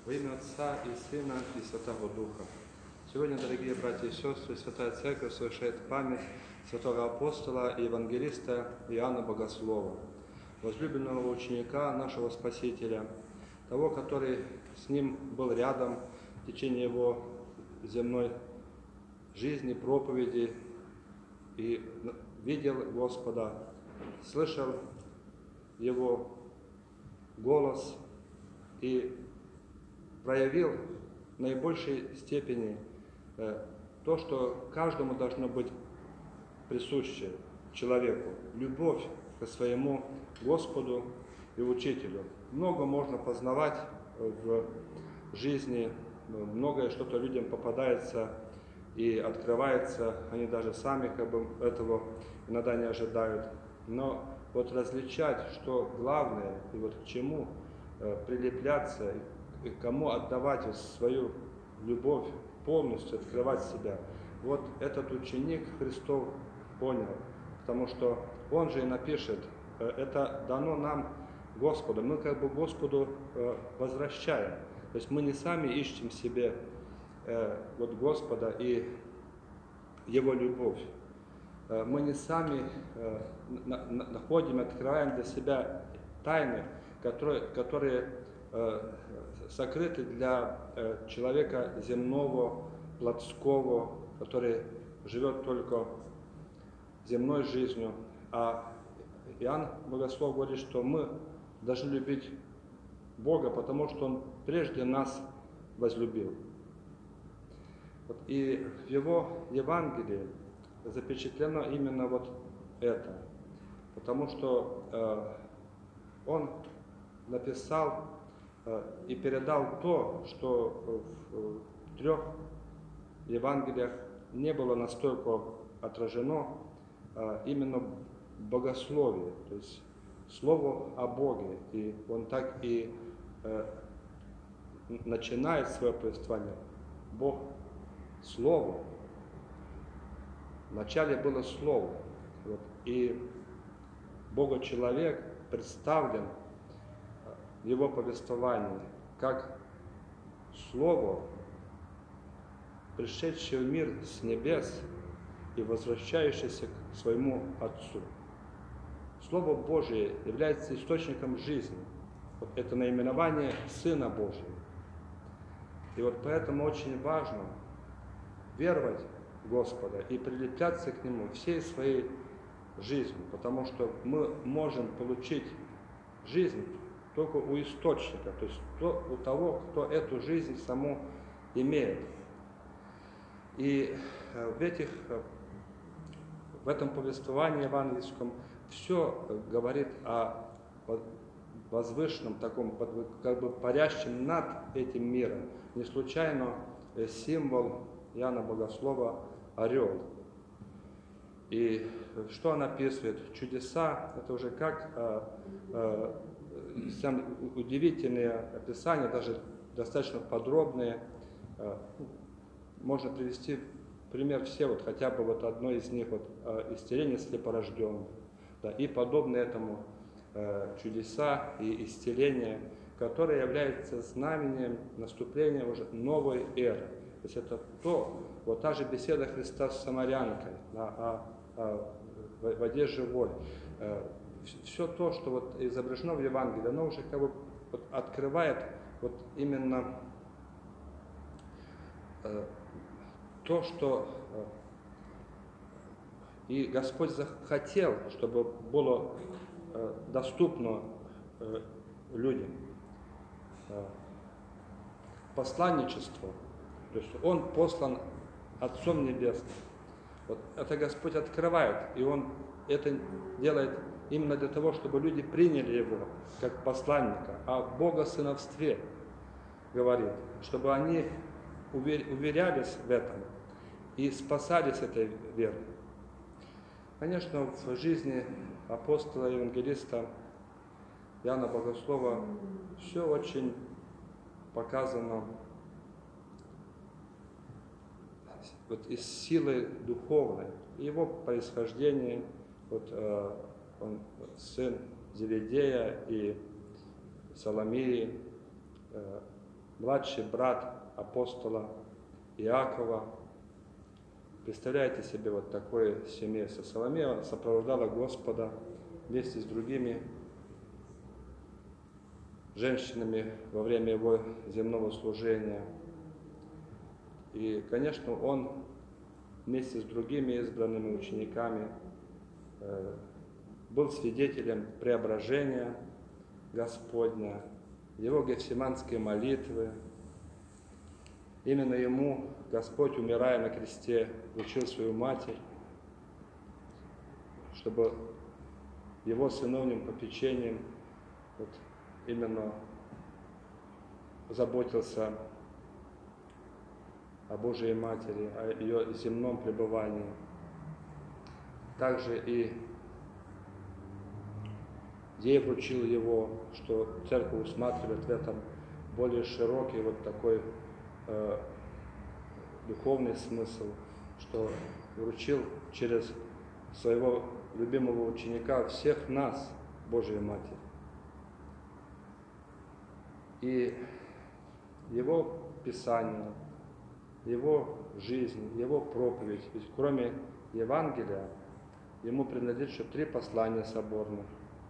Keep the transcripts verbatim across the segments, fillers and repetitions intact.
Во имя Отца и Сына и Святого Духа. Сегодня, дорогие братья и сестры, Святая Церковь совершает память святого апостола и евангелиста Иоанна Богослова, возлюбленного ученика нашего Спасителя, того, который с ним был рядом в течение его земной жизни, проповеди, и видел Господа, слышал Его голос и проявил в наибольшей степени э, то, что каждому должно быть присуще человеку, любовь к своему Господу и Учителю. Много можно познавать в жизни, многое что-то людям попадается и открывается, они даже сами как бы этого иногда не ожидают. Но вот различать, что главное и вот к чему э, прилепляться, и кому отдавать свою любовь, полностью открывать себя. Вот этот ученик Христов понял, потому что он же и напишет, это дано нам Господу, мы как бы Господу возвращаем. То есть мы не сами ищем себе вот Господа и Его любовь. Мы не сами находим, открываем для себя тайны, которые, которые сокрыты для человека земного, плотского, который живет только земной жизнью. А Иоанн Богослов говорит, что мы должны любить Бога, потому что Он прежде нас возлюбил. И в его Евангелии запечатлено именно вот это, потому что э, он написал и передал то, что в трех Евангелиях не было настолько отражено именно богословие, то есть слово о Боге. И он так и начинает свое повествование. Бог – Слово. Вначале было Слово. Вот. И Бога-человек представлен в его повествовании как Слово, пришедшее в мир с небес и возвращающееся к своему Отцу. Слово Божие является источником жизни. Вот это наименование Сына Божьего. И вот поэтому очень важно веровать в Господа и прилепляться к Нему всей своей жизнью, потому что мы можем получить жизнь только у источника, то есть у того, кто эту жизнь саму имеет. И в, этих, в этом повествовании евангельском все говорит о возвышенном, таком, как бы парящем над этим миром. Не случайно символ Иоанна Богослова – орел. И что он описывает? Чудеса – это уже как самые удивительные описания, даже достаточно подробные. Можно привести пример все, вот хотя бы вот одно из них, вот исцеление слепорожденных, да, и подобные этому чудеса и исцеления, которые являются знамением наступления уже новой эры. То есть это то, вот та же беседа Христа с самарянкой, да, о, о воде живой. Все то, что вот изображено в Евангелии, оно уже как бы вот открывает вот именно э, то, что э, и Господь захотел, чтобы было э, доступно э, людям. Э, посланничество, то есть Он послан Отцом Небесным. Вот это Господь открывает, и Он это делает именно для того, чтобы люди приняли Его как посланника, о богосыновстве говорит, чтобы они уверялись в этом и спасались этой верой. Конечно, в жизни апостола и евангелиста Иоанна Богослова все очень показано вот из силы духовной, его происхождение, вот, э, он сын Зеведея и Соломии, э, младший брат апостола Иакова. Представляете себе вот такое семейство. Соломея сопровождала Господа вместе с другими женщинами во время его земного служения. И, конечно, он вместе с другими избранными учениками э, был свидетелем преображения Господня, его гефсиманские молитвы. Именно ему Господь, умирая на кресте, учил свою матерь, чтобы его сыновним попечением вот, именно заботился о Божией Матери, о ее земном пребывании. Также и ей вручил его, что церковь усматривает в этом более широкий вот такой э, духовный смысл, что вручил через своего любимого ученика всех нас, Божией Матери. И его Писание, его жизнь, его проповедь, ведь кроме Евангелия, ему принадлежит еще три послания соборных.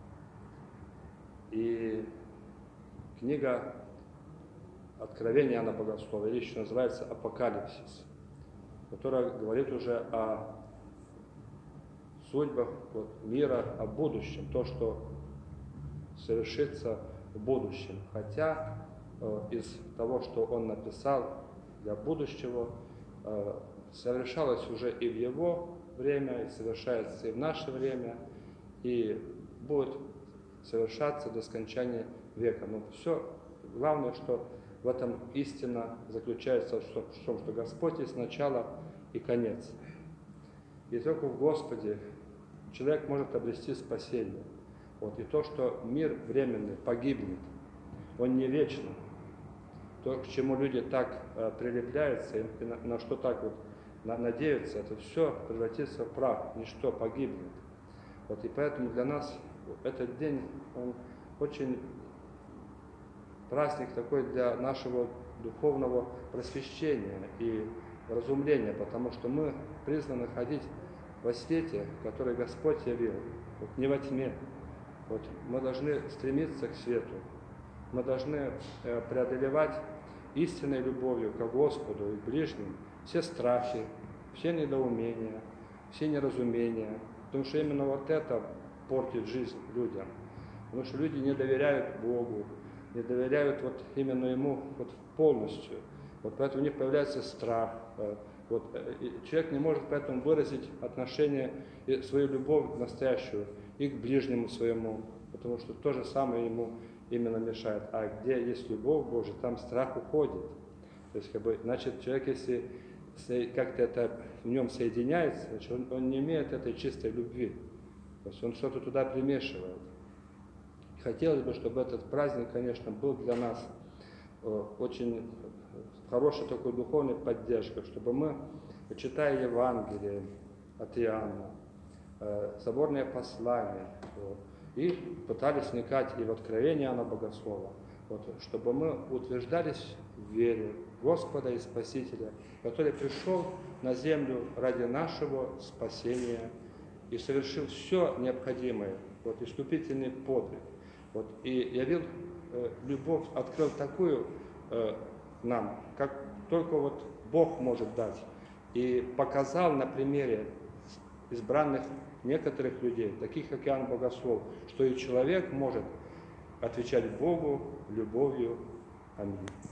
И книга Откровения Иоанна Богослова, или еще называется Апокалипсис, которая говорит уже о судьбах вот, мира, о будущем, то, что совершится в будущем. Хотя э, из того, что он написал для будущего, э, совершалось уже и в его время, и совершается и в наше время, и будет совершаться до скончания века. Но все, главное, что в этом истина заключается в том, что Господь есть начало и конец. И только в Господе человек может обрести спасение. Вот. И то, что мир временный погибнет, он не вечный. То, к чему люди так э, прилепляются, и на, на что так вот на, надеются, это все превратится в прах, ничто погибнет. Вот. И поэтому для нас этот день, он очень праздник такой для нашего духовного просвещения и разумления, потому что мы призваны ходить во свете, который Господь явил, вот не во тьме. Вот мы должны стремиться к свету, мы должны э, преодолевать истинной любовью к Господу и к ближним все страхи, все недоумения, все неразумения, потому что именно вот это портит жизнь людям, потому что люди не доверяют Богу, не доверяют вот именно Ему вот полностью. Вот поэтому у них появляется страх. Вот, и человек не может поэтому выразить отношение и свою любовь настоящую и к ближнему своему, потому что то же самое ему именно мешает. А где есть любовь Божия, там страх уходит. То есть, как бы, значит, человек, если как-то это в нем соединяется, значит, он, он не имеет этой чистой любви. То есть он что-то туда примешивает. Хотелось бы, чтобы этот праздник, конечно, был для нас э, очень хорошей такой духовной поддержкой, чтобы мы, читая Евангелие от Иоанна, э, соборные послания, вот, и пытались вникать и в откровение Иоанна Богослова, вот, чтобы мы утверждались в вере Господа и Спасителя, который пришел на землю ради нашего спасения и совершил все необходимое, вот, искупительный подвиг. Вот, и явил э, любовь, открыл такую э, нам, как только вот Бог может дать. И показал на примере избранных некоторых людей, таких как Иоанн Богослов, что и человек может отвечать Богу любовью. Аминь.